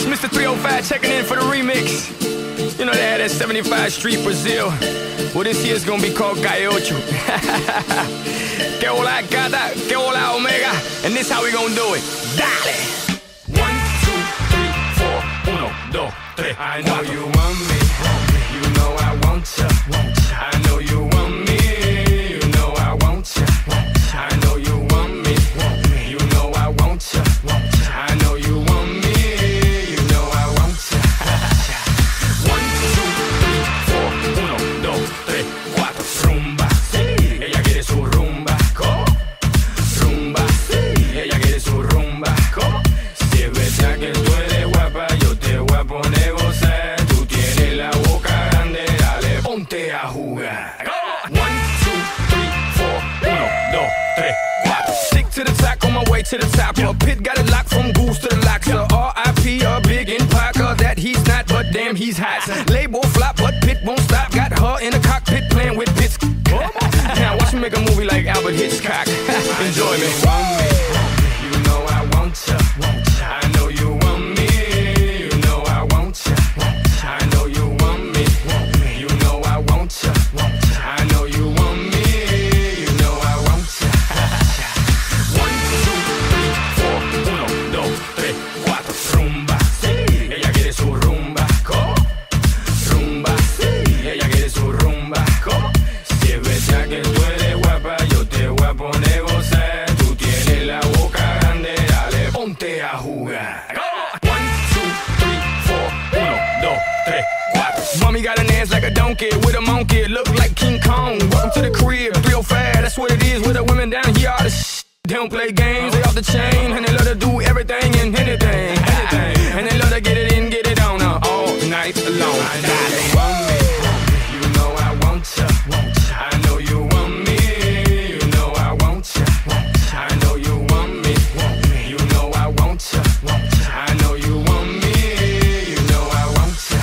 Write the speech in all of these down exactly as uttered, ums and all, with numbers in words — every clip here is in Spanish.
Mister three oh five checking in for the remix. You know they had that seventy-five Street Brazil. Well, this year's gonna be called Calle Ocho. Que hola gata, que hola omega. And this how we gonna do it. Dale! One, two, three, four. Uno, dos, tres. I know you want me. You know I want ya. I know you want me. You know I want ya. I know you want me. You know I want ya. I know you want me. You know I want ya. One, two, three, four. Uno, dos, tres, cuatro. Rumba, sí. Ella quiere su rumba. ¿Cómo? Rumba, sí. Ella quiere su rumba. ¿Cómo? Si es verdad que tú eres guapa, yo te voy a poner gozar. Tú tienes la boca grande, dale, ponte a jugar. One, two, three, four. Uno, dos, tres, cuatro. Stick to the top, on my way to the top. A pit got it locked from goose to the locks. So R I P a big in Parker that he's not, but damn he's hot. Label flop, but Pit won't stop. Got her in the cockpit playing with bits. Now watch me make a movie like Albert Hitchcock. Enjoy me. You know I want ya. I know you want me. You know I want ya. I know you want me. You know I want ya. I know you want me. You know I want ya. One, two, three, four. Uno, dos, tres, cuatro. Rumba, sí. Ella quiere su rumba. ¿Cómo? Rumba, sí. Ella quiere su rumba. ¿Cómo? Si es verdad que tú eres guapa, yo te voy a poner gozar. Tú tienes la boca grande, dale, ponte a jugar. One, two, three, four. Uno, dos, tres, cuatro. Mommy got an ass like a donkey with a monkey. Look like King Kong. Welcome to the crib, three oh five. That's what it is with the women down here. All the sh they don't play games, they off the chain. And they love to do everything and anything, anything. And they love to get it in, get it on uh, all night long. Dale. You know I want ya. I know you want me. You know I want ya. I know you want me. You know I want ya. I know you want me. You know I want ya.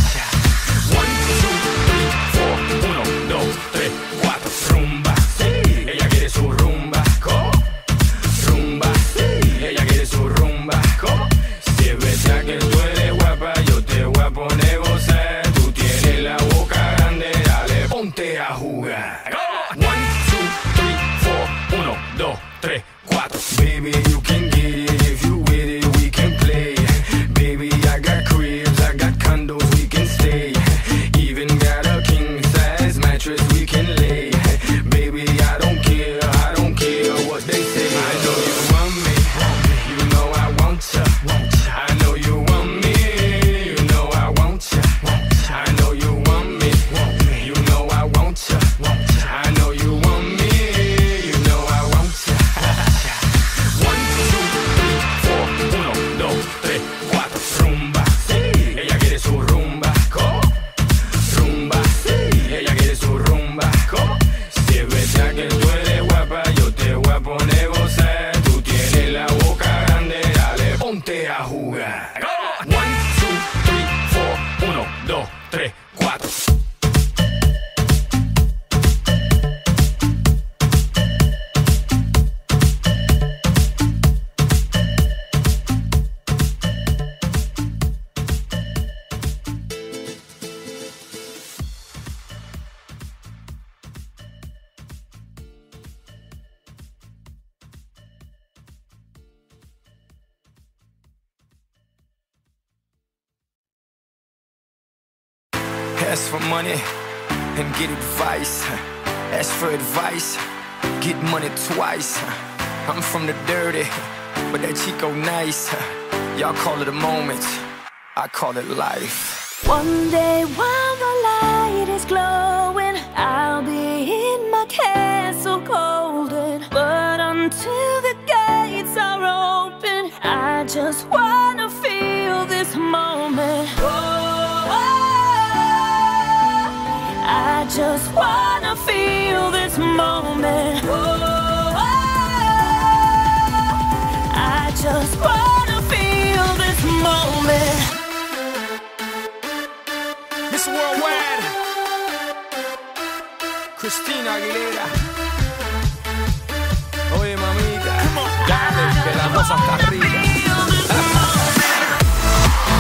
One, two, three, four. Uno, dos, tres, cuatro. Rumba, sí. Ella quiere su rumba. ¿Cómo? Rumba, sí. Ella quiere su rumba. ¿Cómo? Si es verdad que tú eres guapa, yo te voy a poner gozar. Tú tienes la boca grande, dale, ponte a jugar. One, two, three, four. Uno, dos, tres, cuatro. Baby, you can get it if you with it, we can play. Baby, I got cribs, I got condos, we can stay. Even got a king size mattress we can lay. Baby, I don't care, I don't care what they say. I know you want me, you know I want ya. I know you want me, you know I want ya. I know you want me, you know I want ya. I know you want me, you know I want ya. One, two, three, four. Uno, dos, tres, cuatro. Rumba, sí. Ella quiere su rumba. ¿Cómo? Rumba, sí. Ella quiere su rumba. ¿Cómo? Si es verdad que tú eres guapa, yo te voy a poner gozar. Tú tienes la boca grande, dale, ponte a jugar. One, two, three, four. Uno, dos, tres, cuatro. Ask for money and get advice. Ask for advice, get money twice. I'm from the dirty, but that Chico nice. Y'all call it a moment, I call it life. One day while the light is glowing, I'll be in my castle golden. But until the gates are open, I just wanna feel this moment. Oh, I just wanna feel this moment. Oh, I just wanna feel this moment. Miss Worldwide, Christina Aguilera. Oye, mamita, dale, que la cosa está rica.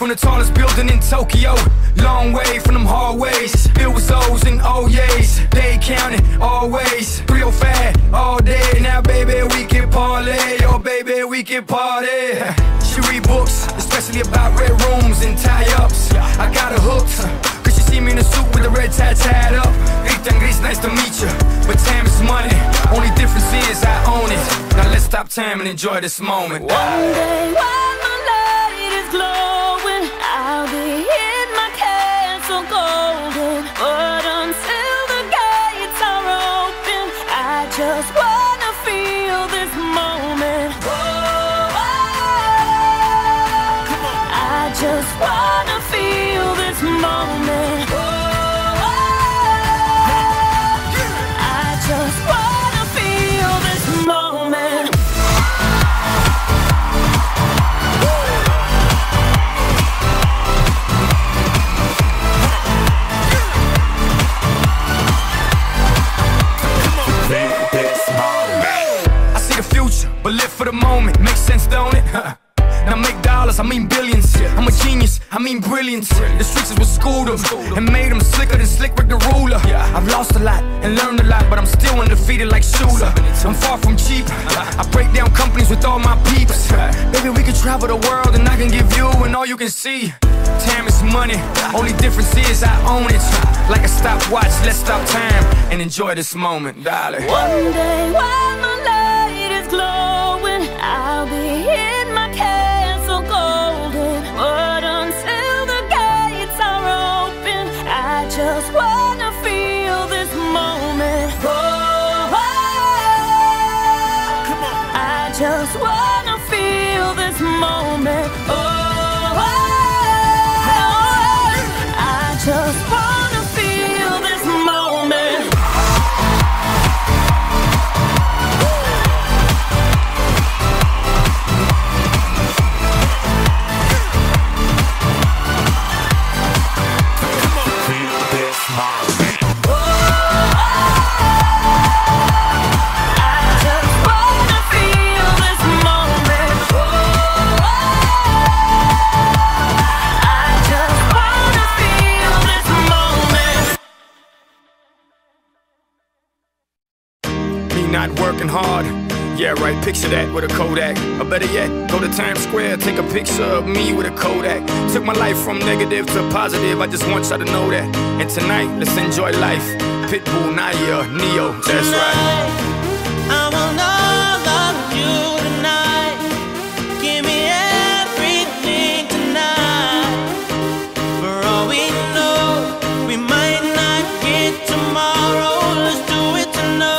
from the tallest building in Tokyo. Long way from them hallways, filled with O's and O's. They counting always, three oh five all day. Now baby we can parlay, oh baby we can party. She read books, especially about red rooms and tie-ups. I got her hooked, cause she see me in a suit with the red tie tied up. Ethan Gris, nice to meet you, but time is money. Only difference is I own it. Now let's stop time and enjoy this moment. One day while my light is glowing, I'll be in my castle golden. But until the gates are open, I just wanna feel this moment. Whoa, I just wanna feel this moment. Whoa, I just wanna feel this moment. I see the future, but live for the moment. Makes sense, don't it? Now make dollars, I mean billions. I'm a genius, I mean brilliance. The streets is what schooled them and made them slicker than Slick Rick the ruler. I've lost a lot and learned a lot, but I'm still undefeated like Shooter. I'm far from cheap, I break down companies with all my peeps. Baby, we can travel the world and I can give you and all you can see. Time is money, only difference is I own it. Like a stopwatch, let's stop time and enjoy this moment, darling. One day while my light is glowing, I'll be in my castle golden. But until the gates are open, I just wanna feel this moment. Oh, I just wanna feel this moment. Oh, I just wanna feel this moment. Not working hard, yeah right, picture that with a Kodak. Or better yet, go to Times Square, take a picture of me with a Kodak. Took my life from negative to positive, I just want y'all to know that. And tonight, let's enjoy life. Pitbull, Naya, Neo, that's right. I will not love you tonight. Give me everything tonight. For all we know, we might not get tomorrow. Let's do it tonight.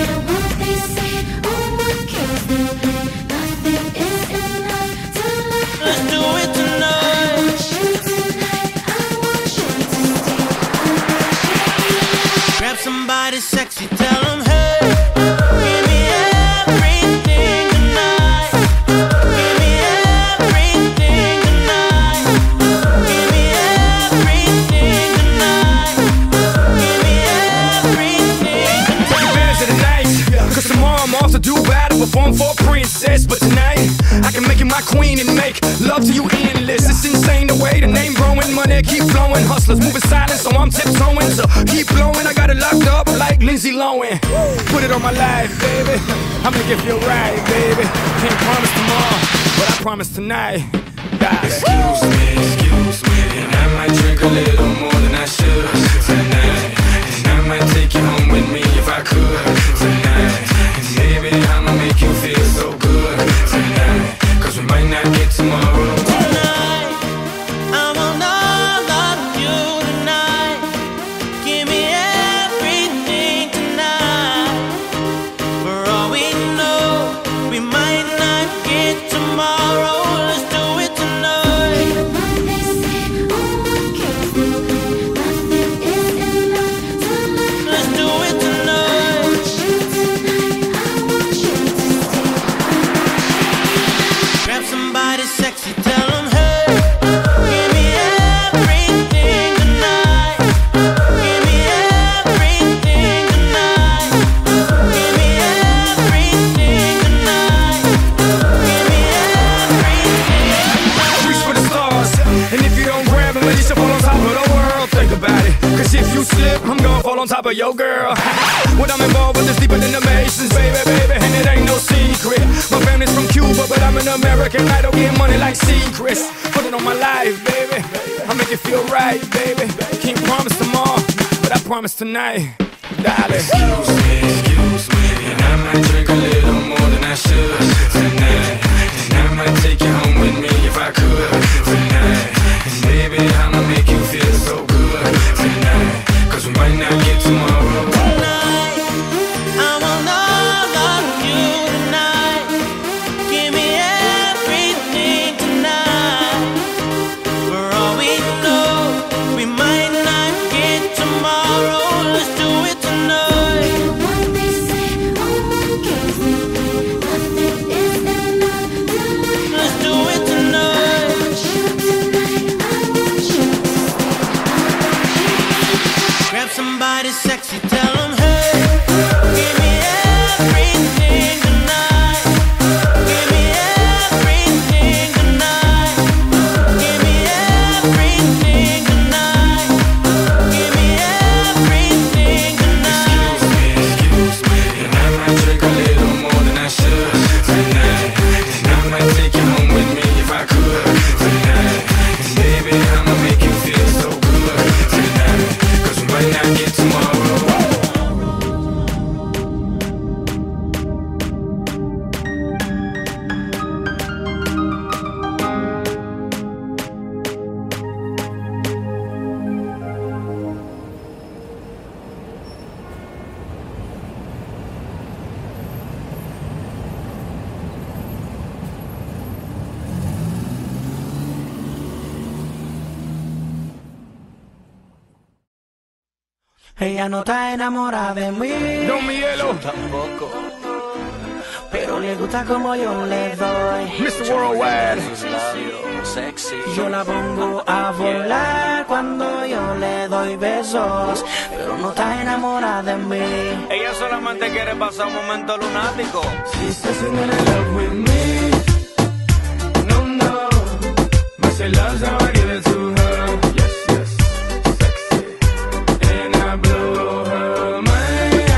Somebody sexy, tell them, hey, give me everything tonight. Give me everything tonight. Give me everything tonight. Give me everything tonight. Take advantage of the night, cause tomorrow I'm off to Dubai to perform for a princess. But tonight, I can make you my queen and make love to you endless. It's insane the way the name growing, money keep flowing. Hustlers moving silent, so I'm tiptoeing. So keep blowing, I got it locked up like Lindsay Lohan. Put it on my life, baby. I'm gonna give you a ride, baby. Can't promise tomorrow, but I promise tonight. God. Excuse me, excuse me, and I might drink a little more than I should tonight. And I might take you home with me if I could tonight. And maybe I'ma make you feel so good tonight. Cause we might not get tomorrow. Tonight, I will not love you tonight. Give me everything tonight. For all we know, we might not get tomorrow. Let's do it tonight. Let's do it tonight. Grab somebody sexy, tell them, hey, give me everything tonight. Give me everything tonight. Give me everything tonight. Give me everything tonight. Reach for the stars all on top of your girl. When I'm involved with this deeper than the Masons, baby, baby, and it ain't no secret. My family's from Cuba, but I'm an American idol, getting money like secrets. Put it on my life, baby. I make it feel right, baby. Can't promise tomorrow, but I promise tonight. Dale. Excuse me, excuse me, and I might drink a little more than I should tonight. And I might take you home with me if I could tonight. And baby, I'ma make you feel so good tonight. Cause we might not get tomorrow. Tonight, I want all of you tonight. Give me everything tonight. For all we know, we might not get tomorrow. Let's do it tonight. What they say, oh my kiss me, nothing is enough tonight. Let's do it tonight. I want you tonight, I want you. Grab somebody sexy, tell them, hey, give me everything tonight. Give me everything tonight. Give me everything tonight. Give me everything tonight. Excuse me, and I might drink a little more than I should tonight. And I might take you home with me if I could tonight. And baby, I'ma make you feel so good tonight. Cause we might not get tomorrow. Ella no está enamorada de mí. Don Miguelo, Tampoco. Pero le gusta como yo le doy. mister Worldwide. Sexy. Yo la pongo a volar cuando yo le doy besos. Pero no está enamorada de mí. Ella solamente quiere pasar un momento lunático. She says she's in love with me. No, no. But she loves how I give it to her. Yes, yes. Sexy. And I blow her mind.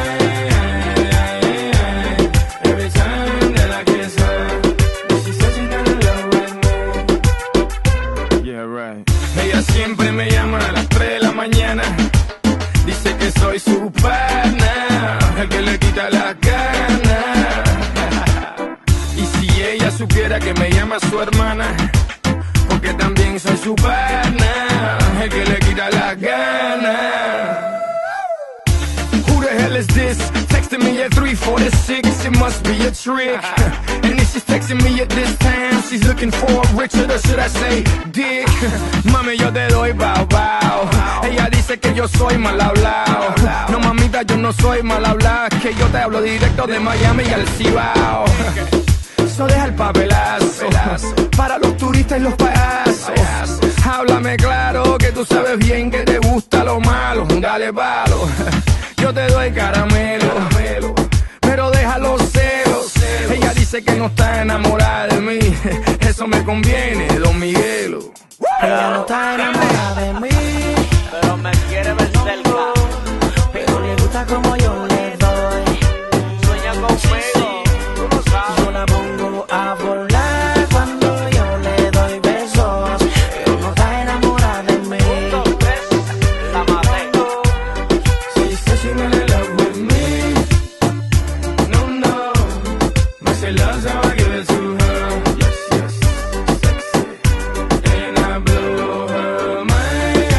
Every time that I kiss her. She says she's in love with me. Yeah, right. Ella siempre me llama a las tres de la mañana. Dice que soy su pana, el que le quita las ganas. Y si ella supiera que me llama su hermana, porque también soy su pana, el que le quita las ganas. Who the hell is this? Texting me at three forty-six, it must be a trick. And if she's texting me at this time, she's looking for Richard, or should I say Dick? Mami, yo te doy bao bao. Ella dice que yo soy mal hablado. No, mamita, yo no soy mal hablado, que yo te hablo directo de Miami y al Cibao. So deja el papelazo para los turistas y los payasos. Háblame claro que tú sabes bien que te gusta lo malo. Dale palo, yo te doy caramelo, pero deja los celos. Ella dice que no está enamorada de mí. Eso me conviene, Don Miguelo. Ella no está enamorada de mí. Pero me quiere ver cerca. Pero le gusta como yo le doy. Sueña conmigo, tú lo sabes. Yo la pongo a volar cuando yo le doy besos. Pero no está enamorada de mí. Dos, tres, la maté. She says she's in love with me. No, no, but she loves how I give it to her. Yes, yes, sexy. And I blow her mind.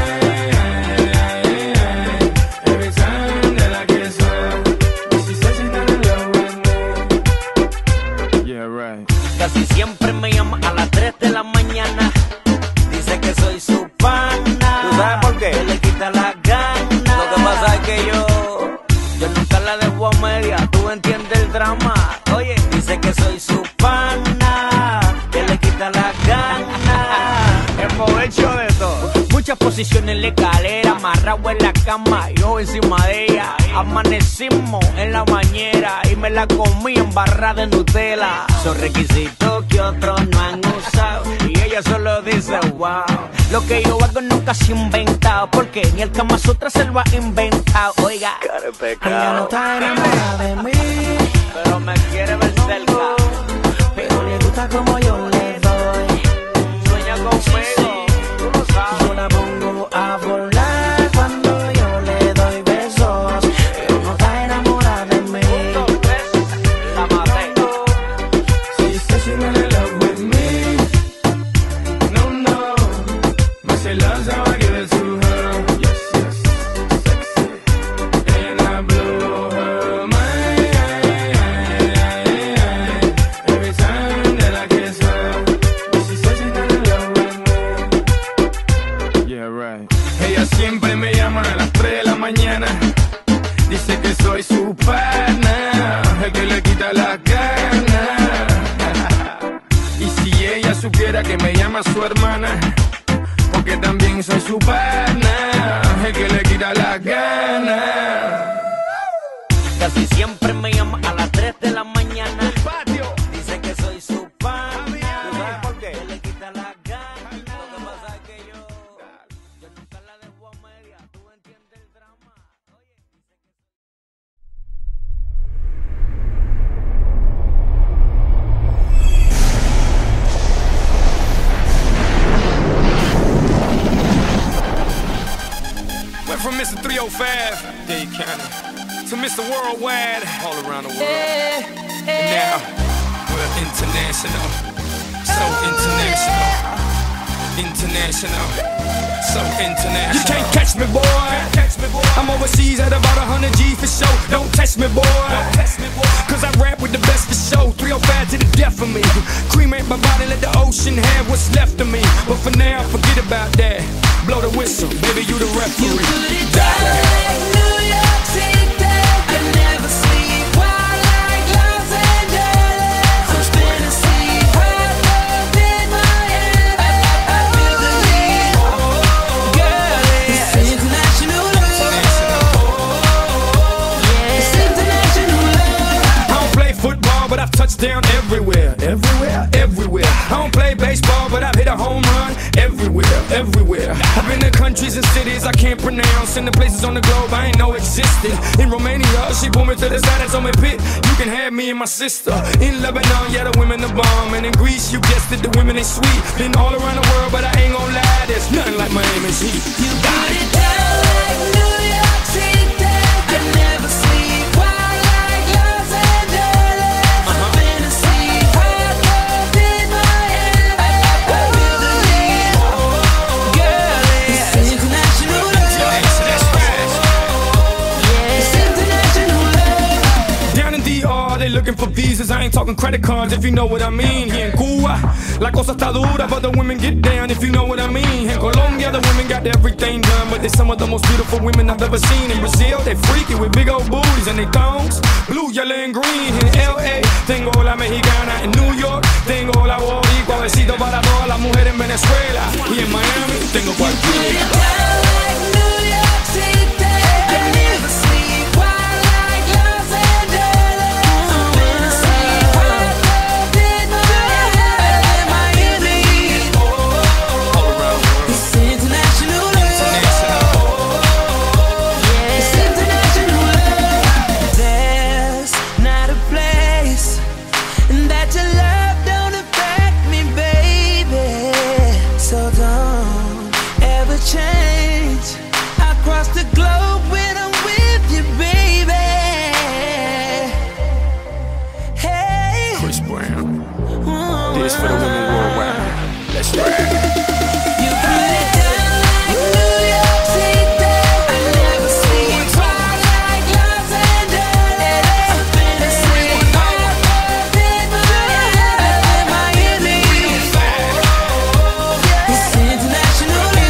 Every time that I kiss her, she says she's in love with me. Yeah, right. Casi siempre me llama a las tres de la mañana. Dice que soy su pana. ¿Tú sabes por qué? Que le quita las ganas. Lo que pasa es que yo, yo nunca la dejo a media. Tú entiendes el drama. Oye, dice que soy su pana. Que le quita las ganas. Aprovecho de todo. Muchas posiciones en la escalera, amarrado en la cama, yo encima de ella. Amanecimos en la bañera y me la comí en barra de Nutella. Son requisitos que otros no han usado y ella solo dice wow. Lo que yo hago nunca se ha inventado, porque ni el Kama Sutra se lo ha inventado. Oiga, ella no está enamorada de mí, pero me quiere ver cerca. pero le gusta como yo le doy. Sueña conmigo, tú lo sabes. Yo la pongo a volar cuando yo le doy besos, pero no está enamorada de mí. La maté. She says she wanna love with me. No, no. But she loves how I give it to her. Yes, yes. Sexy. And I blow her mind every time that I kiss her. But she says she's not in love with me. Yeah, right. Ella siempre me llama a las tres de la mañana. Dice que soy su pana, el que le quita la gana. Y si ella supiera que me llama su hermana, porque también soy su pana, el que le quita la gana. Casi siempre me llama a las tres de la mañana. Dice que soy su pana. ¿Tú sabes por qué? Que le quita la gana. Lo que pasa es que yo, yo nunca la dejo a media. ¿Tú entiendes el drama? Oye, dice que Went from Mister three oh five, Dade County, to Mister Worldwide, all around the world. And now, we're international, so international, international, so international. You can't catch me, boy. I'm overseas at about one hundred G for show. Don't test me, boy. Cause I rap with the best for show. three oh five to the death of me. Cremate my body, let the ocean have what's left of me. But for now, forget about that. Blow the whistle, baby, you the referee. You put it down like New York City. I never sleep. Wild like Los Angeles. I'm spinning sleep. Hot love in my head. I, I, I feel the heat. Girl, it's international love. It's international love. I don't play football, but I've touched down everywhere, everywhere, everywhere. I don't play baseball, but I've hit a home run everywhere, everywhere. I've been to countries and cities I can't pronounce, and the places on the globe I ain't know existed. In Romania, she pulled me to the side and told me, Pit, you can have me and my sister. In Lebanon, yeah, the women are bomb, and in Greece, you guessed it, the women ain't sweet. Been all around the world, but I ain't gon' lie, there's nothing like Miami's heat. You put it down like New York City. I never sleep. Wild like Los Angeles. I'm spinning sleep. Hot love in my head. I, I, I feel the heat. Girl, it's international love. It's international love. Down in D R, they looking for visas. I ain't talking credit cards, if you know what I mean. Here in Cuba, la cosa está dura, but the women get down, if you know what I mean. In Colombia, the women got everything done, but they're some of the most beautiful women I've ever seen. In Brazil, they freaky with big old booties and they thongs, blue, yellow, and green. In L A, tengo la mexicana. In New York, tengo la boricua. Besito para todas las mujeres en Venezuela. Y en Miami, tengo cualquiera. Down like New York City. I never sleep. Wild like Los Angeles. I'm spinning sleep. Hot love in my head. I my heat. All around the world. It's international love. It's international love. There's not a place that your love don't affect me, baby. So don't ever change. Across the globe when I'm with you, baby. Hey. Chris Brown, Oh, this for the women worldwide. Let's ride. you put it down like New York City. I never sleep. Wild like Los Angeles. I'm spinning sleep. Hot love in my head. I my heat. It's international love.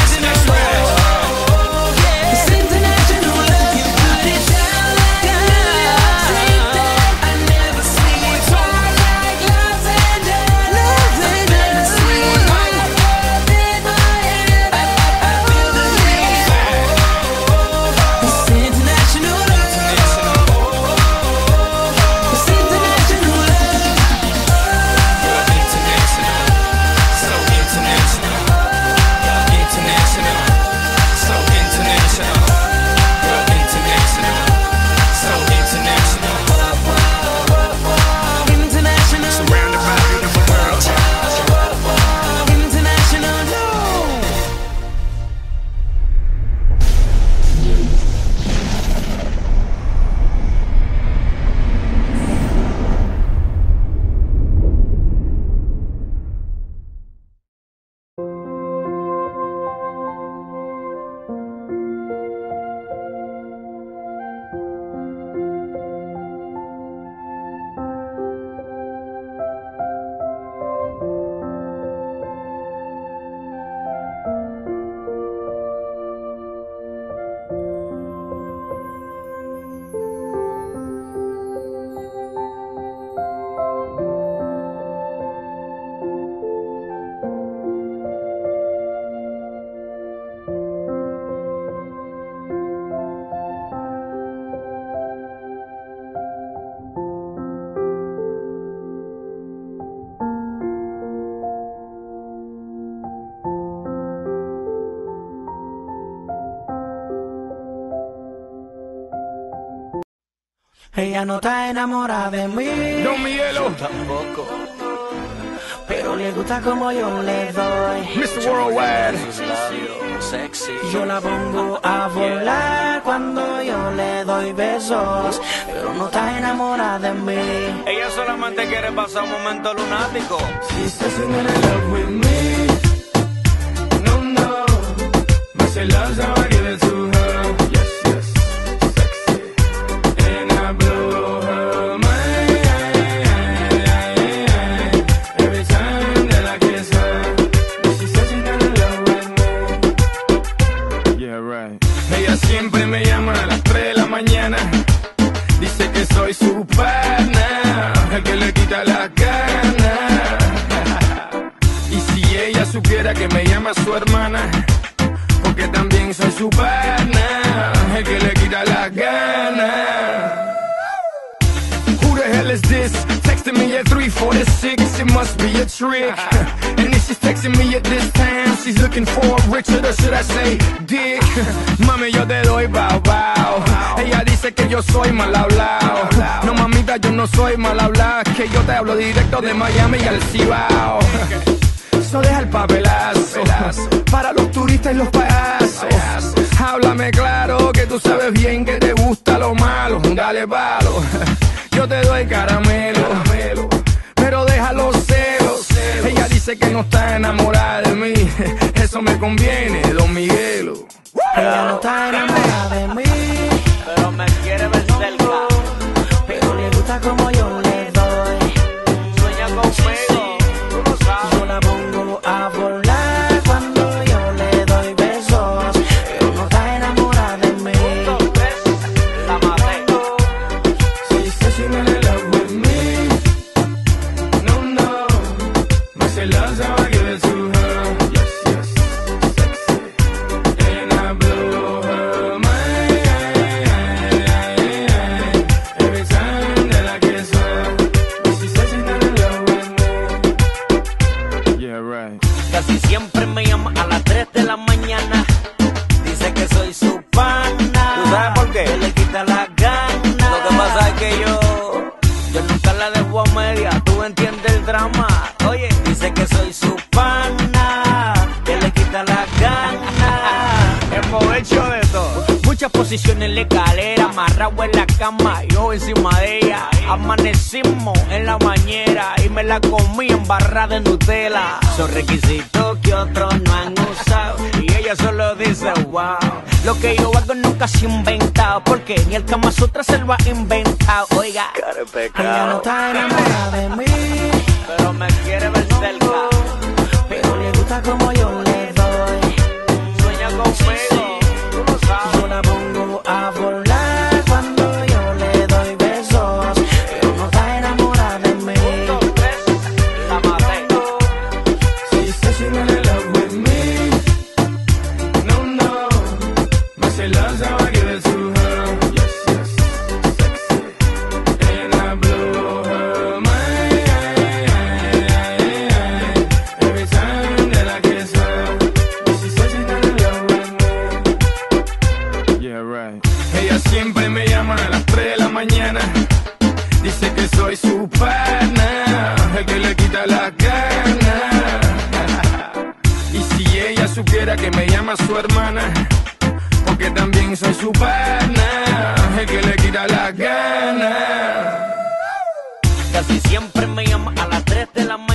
It's international love. You put it down like New York City. I never sleep. Wild like Los Angeles. I'm spinning sleep. Hot love Ella no está enamorada de mí. Don Miguelo. Tampoco. Pero le gusta como yo le doy. mister Worldwide. Sexy. Yo la pongo a volar cuando yo le doy besos. Pero no está enamorada de mí. Ella solamente quiere pasar un momento lunático. She says she's in love with me. No, no. But she loves how I give it to her. Yes, yes. Sexy. And I blow her mind. Every time that I kiss her. She says she's in love with me. Yeah, right. Ella siempre me llama a las tres de la mañana. Dice que soy su pana, el que le quita la gana. Y si ella supiera que me llama su hermana, porque también soy su pana, el que le quita la gana. Who the hell is this? Texting me at three forty-six, it must be a trick. And if she's texting me at this time, she's looking for Richard, or should I say Dick? Mami, yo te doy bao bao. Ella dice que yo soy mal hablado. No, mamita, yo no soy mal hablado, que yo te hablo directo de Miami y al Cibao. So deja el papelazo para los turistas y los payasos. Háblame claro que tú sabes bien que te gusta lo malo. Dale palo, yo te doy caramelo, pero deja los celos. Ella dice que no está enamorada de mí. Eso me conviene, Don Miguelo. Ella no está enamorada de mí. Pero me quiere ver cerca. Pero le gusta como yo le doy. Sueña conmigo, tú lo sabes. Yo la pongo a volar cuando yo le doy besos. Pero no está enamorada de mí. Dos, tres, la maté. She says she's in love with me. No, no. But she loves how I give it to her. Yes, yes. Sexy. And I blow her mind. Every time that I kiss her. She says she's in love with me. Yeah, right. Casi siempre me llama a las tres de la mañana. Dice que soy su pana. ¿Tú sabes por qué? Que le quita la gana. Lo que pasa es que yo, yo nunca la dejo a media. Tú entiendes el drama. Oye, dice que soy su pana. Que le quita la gana. Hemos hecho de todo. Muchas posiciones en la escalera, amarrado en la cama, yo encima de ella. Amanecimos en la bañera y me la comí en barra de Nutella. Son requisitos que otros no han usado y ella solo dice wow. Lo que yo hago nunca se ha inventado, porque ni el Kama Sutra se lo ha inventado. Oiga, Ella no está enamorada de mí. pero me quiere ver cerca. Pero le gusta como yo le doy. Sueña conmigo, tú lo sabes. Yo la pongo a volar cuando yo le doy besos. Pero no está enamorada de mí. Dos, tres, la maté. She says she's in love with me. No, no. But she loves how I give it to her. Yes, yes. Sexy. And I blow her mind. Every time that I kiss her. She says she's in love with me. Yeah, right. Ella siempre me llama a las tres de la mañana. Dice que soy su pana, el que le quita la gana. Y si ella supiera que me llama su hermana, porque también soy su pana, el que le quita la gana. Casi siempre me llama a las tres de la mañana.